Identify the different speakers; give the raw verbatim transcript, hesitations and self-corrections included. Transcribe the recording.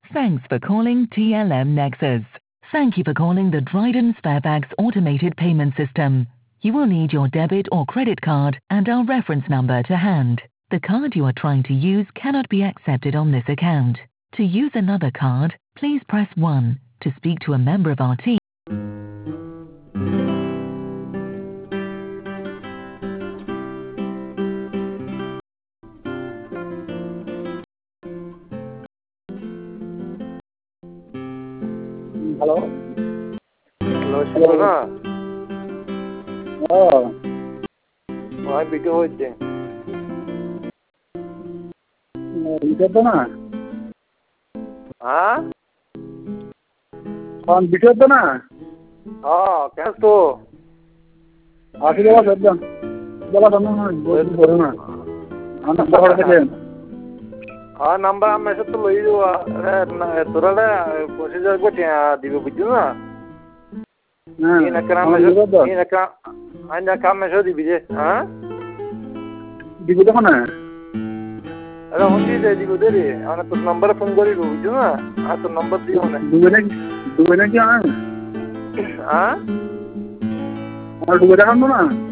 Speaker 1: Thanks for calling T L M Nexus. Thank you for calling the Dryden Sparebags automated payment system. You will need your debit or credit card and our reference number to hand. The card you are trying to use cannot be accepted on this account. To use another card, please press one. To speak to a member of our team.
Speaker 2: Hello
Speaker 3: hello শুনো না
Speaker 2: হ্যাঁ
Speaker 3: ভাই video হচ্ছে
Speaker 2: video তো না
Speaker 3: হ্যাঁ
Speaker 2: phone video তো না
Speaker 3: হ্যাঁ কেন তো
Speaker 2: আসি দেওয়া সদ্য বলা তো না বলো না আমি বড় থেকে
Speaker 3: হ্যাঁ নাম্বার আমি এসে তো লই যাওয়া তোরা পঁচিশ হাজার কোটি দিবে বুঝছো না এই না কাম এই না কাম এই না কাম এসে দিবি যে হ্যাঁ
Speaker 2: দিব দেখো না
Speaker 3: আরে হন্ডি দে দিব দে রে আমি তোর নাম্বারে ফোন করি বুঝছো না আর তোর নাম্বার দিও না
Speaker 2: দুবে না দুবে না কি হ্যাঁ
Speaker 3: হ্যাঁ
Speaker 2: আর দুবে দেখানো না